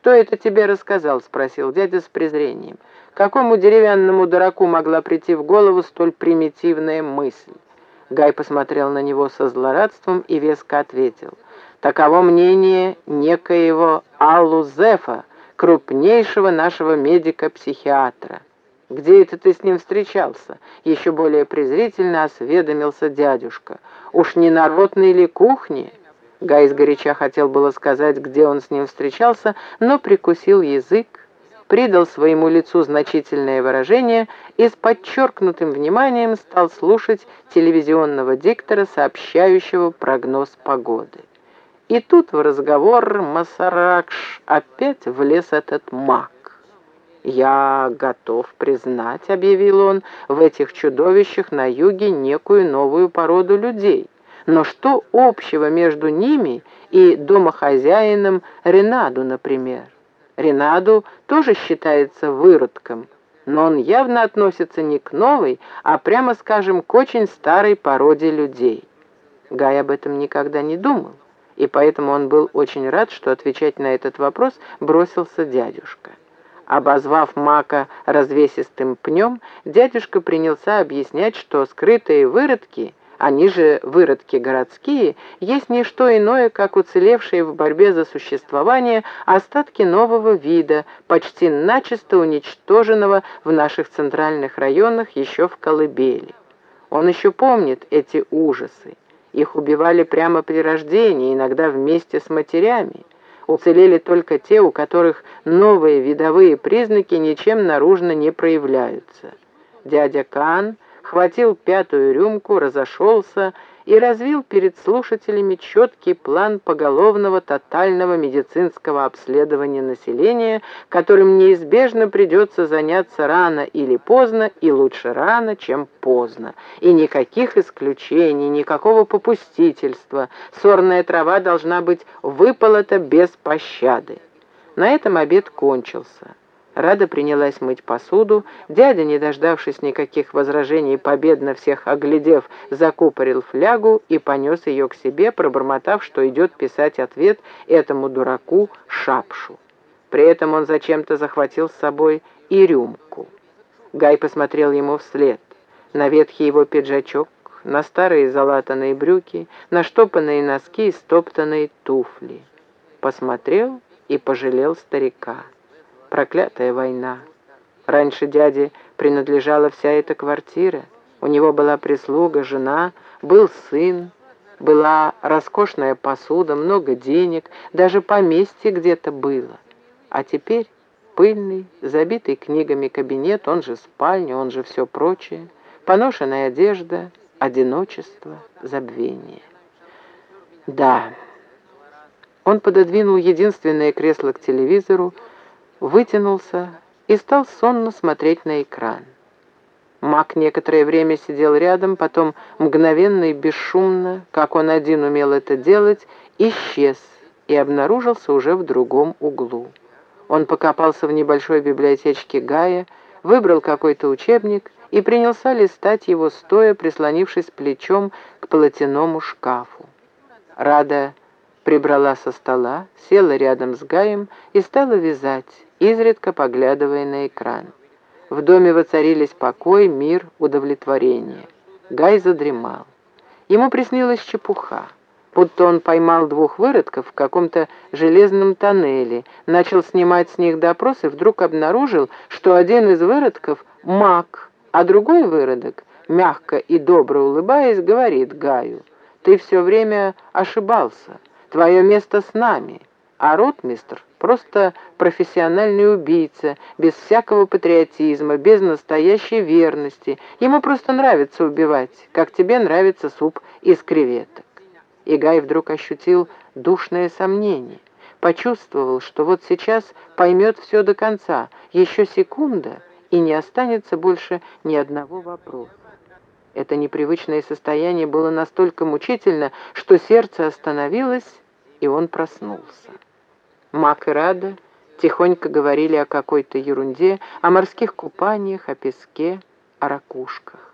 «Кто это тебе рассказал?» — спросил дядя с презрением. Какому деревянному дураку могла прийти в голову столь примитивная мысль? Гай посмотрел на него со злорадством и веско ответил. Таково мнение некоего Аллу-Зефа, крупнейшего нашего медика-психиатра. «Где это ты с ним встречался?» — еще более презрительно осведомился дядюшка. «Уж не на ротной ли кухне?» Гай сгоряча хотел было сказать, где он с ним встречался, но прикусил язык, придал своему лицу значительное выражение и с подчеркнутым вниманием стал слушать телевизионного диктора, сообщающего прогноз погоды. И тут в разговор Масаракш опять влез этот маг. «Я готов признать», — объявил он, — «в этих чудовищах на юге некую новую породу людей. Но что общего между ними и домохозяином Ренаду, например? Ренаду тоже считается выродком, но он явно относится не к новой, а, прямо скажем, к очень старой породе людей». Гай об этом никогда не думал, и поэтому он был очень рад, что отвечать на этот вопрос бросился дядюшка. Обозвав мака развесистым пнем, дядюшка принялся объяснять, что скрытые выродки, они же выродки городские, есть не что иное, как уцелевшие в борьбе за существование остатки нового вида, почти начисто уничтоженного в наших центральных районах еще в колыбели. Он еще помнит эти ужасы. Их убивали прямо при рождении, иногда вместе с матерями. Уцелели только те, у которых новые видовые признаки ничем наружно не проявляются. Дядя Каан хватил пятую рюмку, разошелся и развил перед слушателями четкий план поголовного тотального медицинского обследования населения, которым неизбежно придется заняться рано или поздно, и лучше рано, чем поздно. И никаких исключений, никакого попустительства. Сорная трава должна быть выполота без пощады. На этом обед кончился. Рада принялась мыть посуду, дядя, не дождавшись никаких возражений, победно всех оглядев, закупорил флягу и понес ее к себе, пробормотав, что идет писать ответ этому дураку Шапшу. При этом он зачем-то захватил с собой и рюмку. Гай посмотрел ему вслед, на ветхий его пиджачок, на старые залатанные брюки, на штопанные носки и стоптанные туфли. Посмотрел и пожалел старика. Проклятая война. Раньше дяде принадлежала вся эта квартира. У него была прислуга, жена, был сын, была роскошная посуда, много денег, даже поместье где-то было. А теперь пыльный, забитый книгами кабинет, он же спальня, он же все прочее, поношенная одежда, одиночество, забвение. Да, он пододвинул единственное кресло к телевизору, вытянулся и стал сонно смотреть на экран. Мак некоторое время сидел рядом, потом мгновенно и бесшумно, как он один умел это делать, исчез и обнаружился уже в другом углу. Он покопался в небольшой библиотечке Гая, выбрал какой-то учебник и принялся листать его, стоя, прислонившись плечом к полотеному шкафу. Рада прибрала со стола, села рядом с Гаем и стала вязать, изредка поглядывая на экран. В доме воцарились покой, мир, удовлетворение. Гай задремал. Ему приснилась чепуха, будто он поймал двух выродков в каком-то железном тоннеле, начал снимать с них допрос и вдруг обнаружил, что один из выродков — маг, а другой выродок, мягко и добро улыбаясь, говорит Гаю: «Ты все время ошибался. Твое место с нами, а ротмистр просто профессиональный убийца, без всякого патриотизма, без настоящей верности. Ему просто нравится убивать, как тебе нравится суп из креветок». И Гай вдруг ощутил душное сомнение, почувствовал, что вот сейчас поймет все до конца, еще секунда, и не останется больше ни одного вопроса. Это непривычное состояние было настолько мучительно, что сердце остановилось, и он проснулся. Мак и Рада тихонько говорили о какой-то ерунде, о морских купаниях, о песке, о ракушках.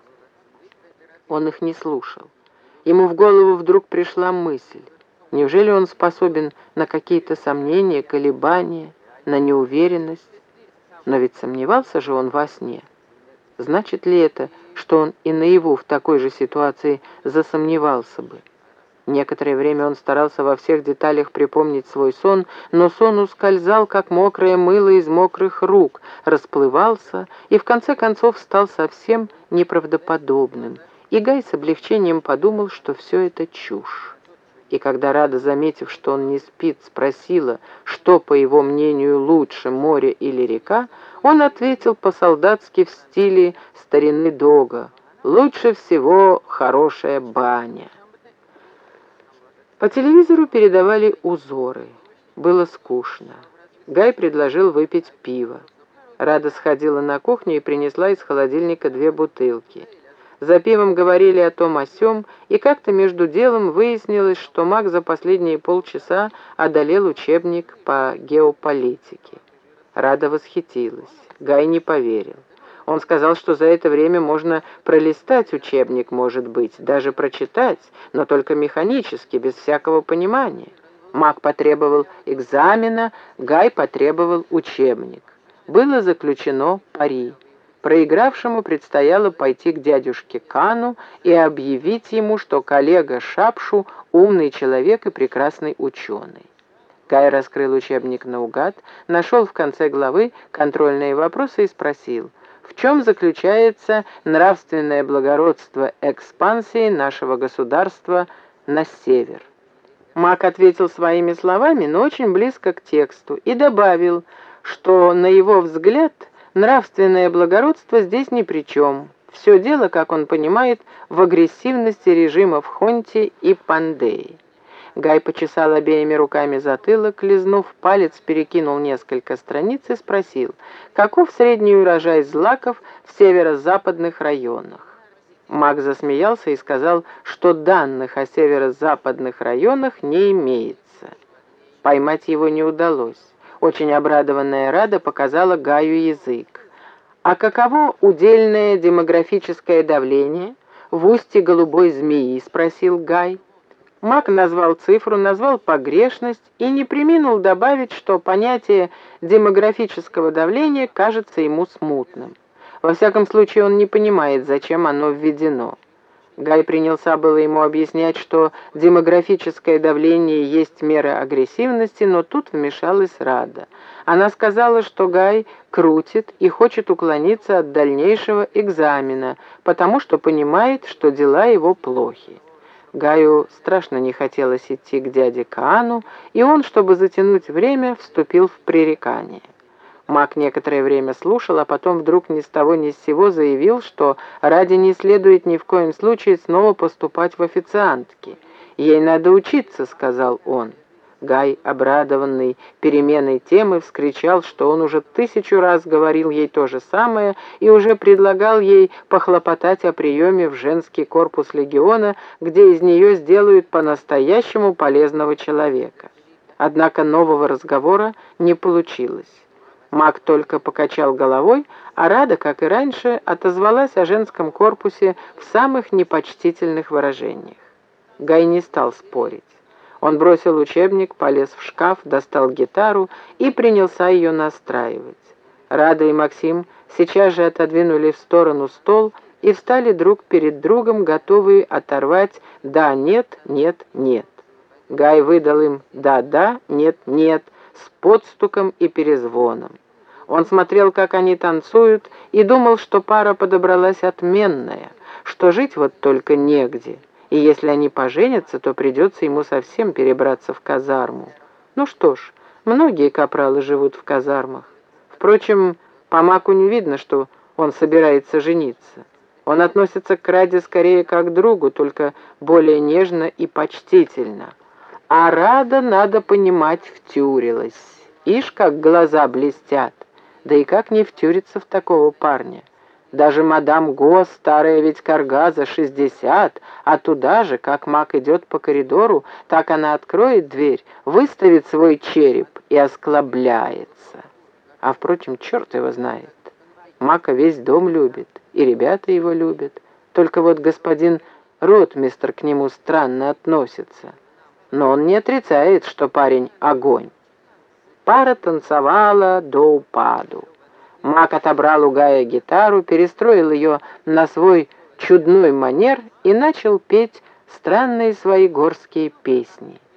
Он их не слушал. Ему в голову вдруг пришла мысль. Неужели он способен на какие-то сомнения, колебания? на неуверенность. Но ведь сомневался же он во сне. Значит ли это, что он и наяву в такой же ситуации засомневался бы? Некоторое время он старался во всех деталях припомнить свой сон, но сон ускользал, как мокрое мыло из мокрых рук, расплывался и в конце концов стал совсем неправдоподобным. И Гай с облегчением подумал, что все это чушь. И когда Рада, заметив, что он не спит, спросила, что, по его мнению, лучше, море или река, он ответил по-солдатски в стиле старины Дога: «Лучше всего хорошая баня». По телевизору передавали узоры. Было скучно. Гай предложил выпить пиво. Рада сходила на кухню и принесла из холодильника 2 бутылки. За пивом говорили о том о сём, и как-то между делом выяснилось, что Мак за последние полчаса одолел учебник по геополитике. Рада восхитилась. Гай не поверил. Он сказал, что за это время можно пролистать учебник, может быть, даже прочитать, но только механически, без всякого понимания. Мак потребовал экзамена, Гай потребовал учебник. Было заключено пари. Проигравшему предстояло пойти к дядюшке Кану и объявить ему, что коллега Шапшу умный человек и прекрасный ученый. Гай раскрыл учебник наугад, нашел в конце главы контрольные вопросы и спросил: в чем заключается нравственное благородство экспансии нашего государства на север? Мак ответил своими словами, но очень близко к тексту, и добавил, что, на его взгляд, нравственное благородство здесь ни при чем. Все дело, как он понимает, в агрессивности режимов Хонти и Пандеи. Гай почесал обеими руками затылок, лизнув палец, перекинул несколько страниц и спросил, каков средний урожай злаков в северо-западных районах. Мак засмеялся и сказал, что данных о северо-западных районах не имеется. Поймать его не удалось. Очень обрадованная Рада показала Гаю язык. «А каково удельное демографическое давление в устье голубой змеи?» — спросил Гай. Мак назвал цифру, назвал погрешность и не преминул добавить, что понятие демографического давления кажется ему смутным. Во всяком случае, он не понимает, зачем оно введено. Гай принялся было ему объяснять, что демографическое давление есть мера агрессивности, но тут вмешалась Рада. Она сказала, что Гай крутит и хочет уклониться от дальнейшего экзамена, потому что понимает, что дела его плохи. Гаю страшно не хотелось идти к дяде Каану, и он, чтобы затянуть время, вступил в пререкание. Мак некоторое время слушал, а потом вдруг ни с того ни с сего заявил, что Раде не следует ни в коем случае снова поступать в официантки. «Ей надо учиться», — сказал он. Гай, обрадованный переменой темы, вскричал, что он уже 1000 раз говорил ей то же самое и уже предлагал ей похлопотать о приеме в женский корпус легиона, где из нее сделают по-настоящему полезного человека. Однако нового разговора не получилось. Мак только покачал головой, а Рада, как и раньше, отозвалась о женском корпусе в самых непочтительных выражениях. Гай не стал спорить. Он бросил учебник, полез в шкаф, достал гитару и принялся ее настраивать. Рада и Максим сейчас же отодвинули в сторону стол и встали друг перед другом, готовые оторвать «да», «нет», «нет», «нет». Гай выдал им «да-да», «нет», «нет» с подстуком и перезвоном. Он смотрел, как они танцуют, и думал, что пара подобралась отменная, что жить вот только негде. И если они поженятся, то придется ему совсем перебраться в казарму. Ну что ж, многие капралы живут в казармах. Впрочем, по Маку не видно, что он собирается жениться. Он относится к Раде скорее как к другу, только более нежно и почтительно. А Рада, надо понимать, втюрилась. Ишь, как глаза блестят. Да и как не втюриться в такого парня? Даже мадам Го, старая ведь карга, за 60, а туда же, как Мак идет по коридору, так она откроет дверь, выставит свой череп и осклабляется. А, впрочем, черт его знает. Мака весь дом любит, и ребята его любят. Только вот господин ротмистр к нему странно относится. Но он не отрицает, что парень огонь. Пара танцевала до упаду. Мак отобрал у Гая гитару, перестроил ее на свой чудной манер и начал петь странные свои горские песни.